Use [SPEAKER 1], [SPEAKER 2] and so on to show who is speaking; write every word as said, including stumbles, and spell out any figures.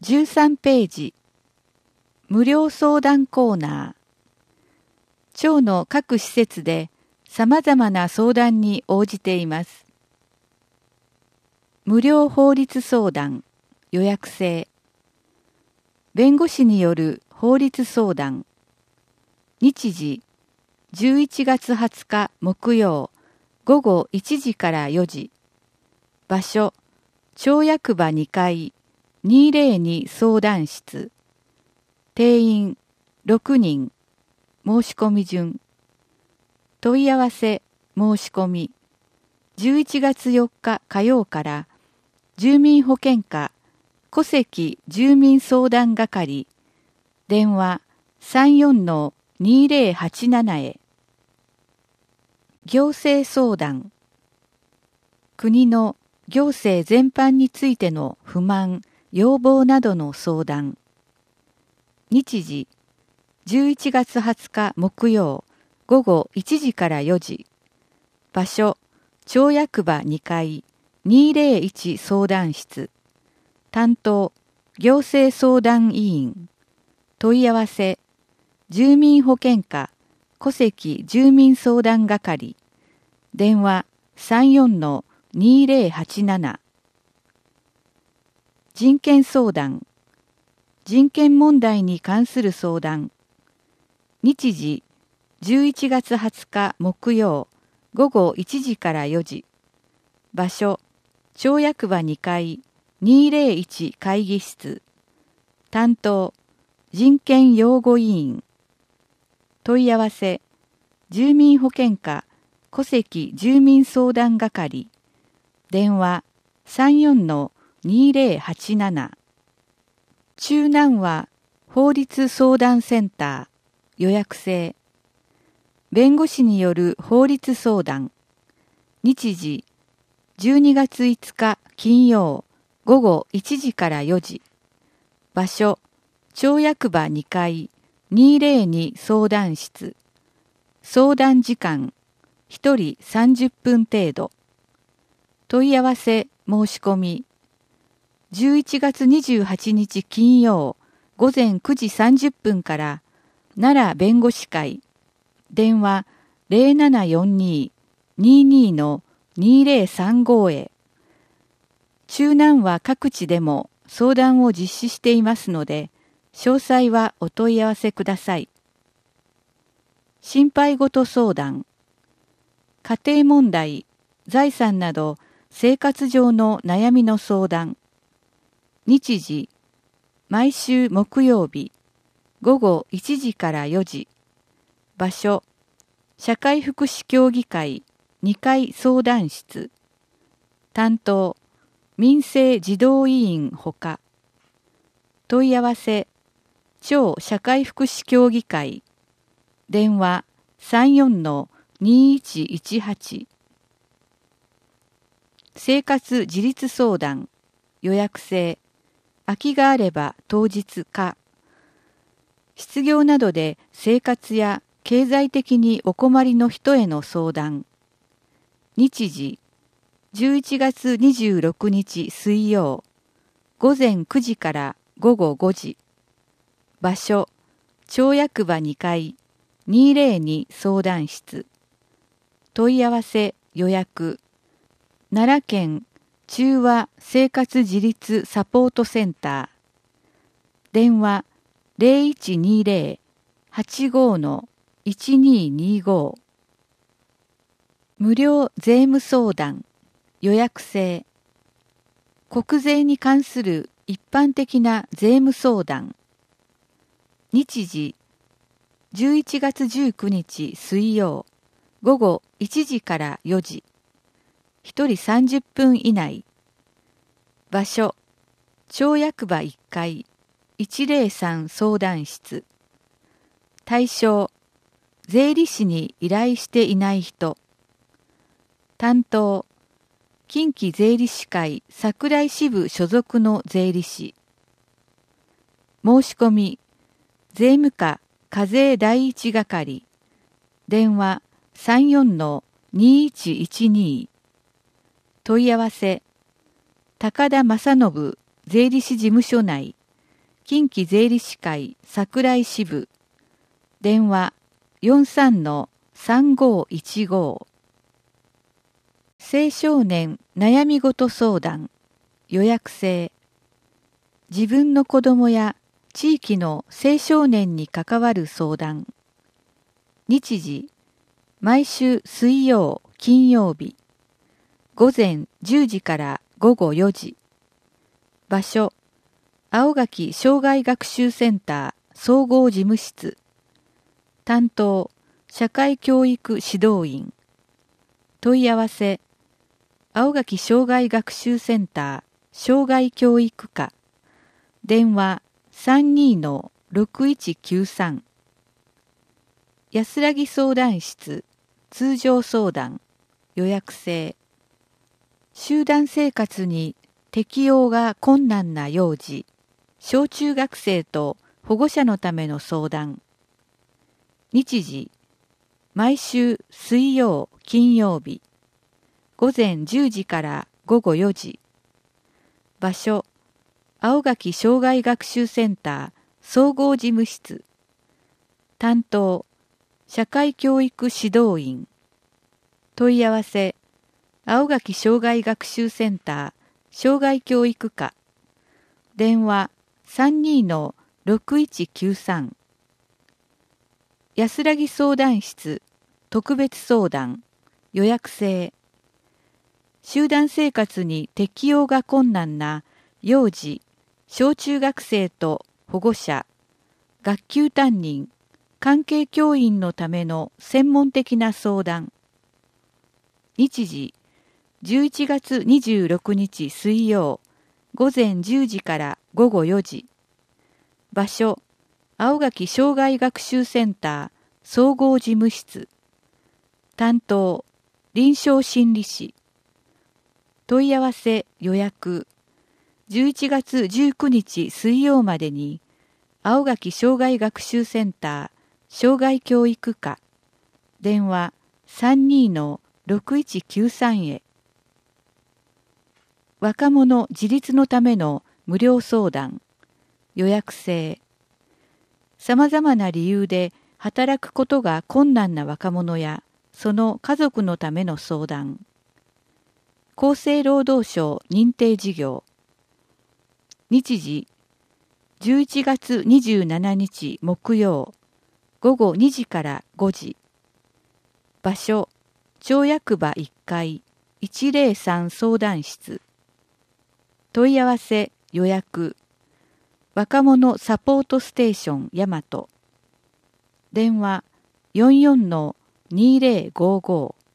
[SPEAKER 1] じゅうさんページ、無料相談コーナー。町の各施設で様々な相談に応じています。無料法律相談、予約制。弁護士による法律相談。日時、じゅういちがつはつか木曜、午後いちじからよじ。場所、町役場にかい、にひゃくに相談室。定員ろくにん。申し込み順。問い合わせ、申し込み。じゅういちがつよっか火曜から住民保健課戸籍住民相談係電話 さんよんのにぜろはちなな へ。行政相談。国の行政全般についての不満、要望などの相談。日時、じゅういちがつはつか木曜、午後いちじからよじ。場所、町役場にかい、にぜろいち相談室。担当、行政相談委員。問い合わせ、住民保健課、戸籍住民相談係。電話 さんよんのにぜろはちなな。人権相談。人権問題に関する相談。日時、じゅういちがつはつか木曜、午後いちじからよじ。場所、町役場にかい、にぜろいち会議室。担当、人権擁護委員。問い合わせ、住民保健課、戸籍住民相談係。電話 さんよんのにぜろはちなな。中南和法律相談センター、予約制。弁護士による法律相談。日時、じゅうにがついつか金曜、午後いちじからよじ。場所、町役場にかい、にぜろに相談室。相談時間、ひとりさんじゅっぷん程度。問い合わせ、申し込み。じゅういちがつにじゅうはちにち金曜、午前くじさんじゅっぷんから、奈良弁護士会。電話 ゼロななよんに にに のにぜろさんご へ。中南は各地でも相談を実施していますので、詳細はお問い合わせください。心配事相談。家庭問題、財産など生活上の悩みの相談。日時、毎週木曜日、午後いちじからよじ。場所、社会福祉協議会にかい相談室。担当、民生児童委員ほか。問い合わせ、町社会福祉協議会。電話 さんよんのにいちいちはち。生活自立相談。予約制。空きがあれば当日か。失業などで生活や経済的にお困りの人への相談。日時、じゅういちがつにじゅうろくにち水曜、午前くじから午後ごじ。場所、町役場にかい、にぜろに相談室。問い合わせ、予約。奈良県中和生活自立サポートセンター。電話 ゼロいちにぜろ はちご のいちににご。無料税務相談。予約制。国税に関する一般的な税務相談。日時、じゅういちがつじゅうくにち水曜、午後いちじからよじ。ひとりさんじゅっぷん以内。場所、町役場いっかい、いちぜろさん相談室。対象、税理士に依頼していない人。担当、近畿税理士会桜井支部所属の税理士。申し込み、税務課課税第一係。電話 さんよんのにいちいちに。問い合わせ、高田正信税理士事務所内近畿税理士会桜井支部電話 よんさんのさんごいちご 青少年悩み事相談予約制自分の子供や地域の青少年に関わる相談日時毎週水曜金曜日午前じゅうじから午後よじ場所青垣障害学習センター総合事務室担当社会教育指導員問い合わせ青垣障害学習センター障害教育課電話 さんにのろくいちきゅうさん 安らぎ相談室通常相談予約制集団生活に適応が困難な幼児小中学生と保護者のための相談日時毎週水曜金曜日午前じゅうじから午後よじ場所青垣障害学習センター総合事務室担当社会教育指導員問い合わせ青垣障害学習センター障害教育課電話 さんにのろくいちきゅうさん 安らぎ相談室特別相談予約制集団生活に適応が困難な幼児小中学生と保護者学級担任関係教員のための専門的な相談日時じゅういちがつにじゅうろくにち水曜午前じゅうじから午後よじ場所青垣障害学習センター総合事務室担当臨床心理士問い合わせ予約じゅういちがつじゅうくにち水曜までに青垣障害学習センター障害教育課電話 さんにのろくいちきゅうさん へ若者自立のための無料相談予約制さまざまな理由で働くことが困難な若者やその家族のための相談厚生労働省認定事業日時じゅういちがつにじゅうしちにち木曜午後にじからごじ場所町役場いっかいいちぜろさん相談室問い合わせ予約若者サポートステーション大和電話 よんじゅうのにせろごご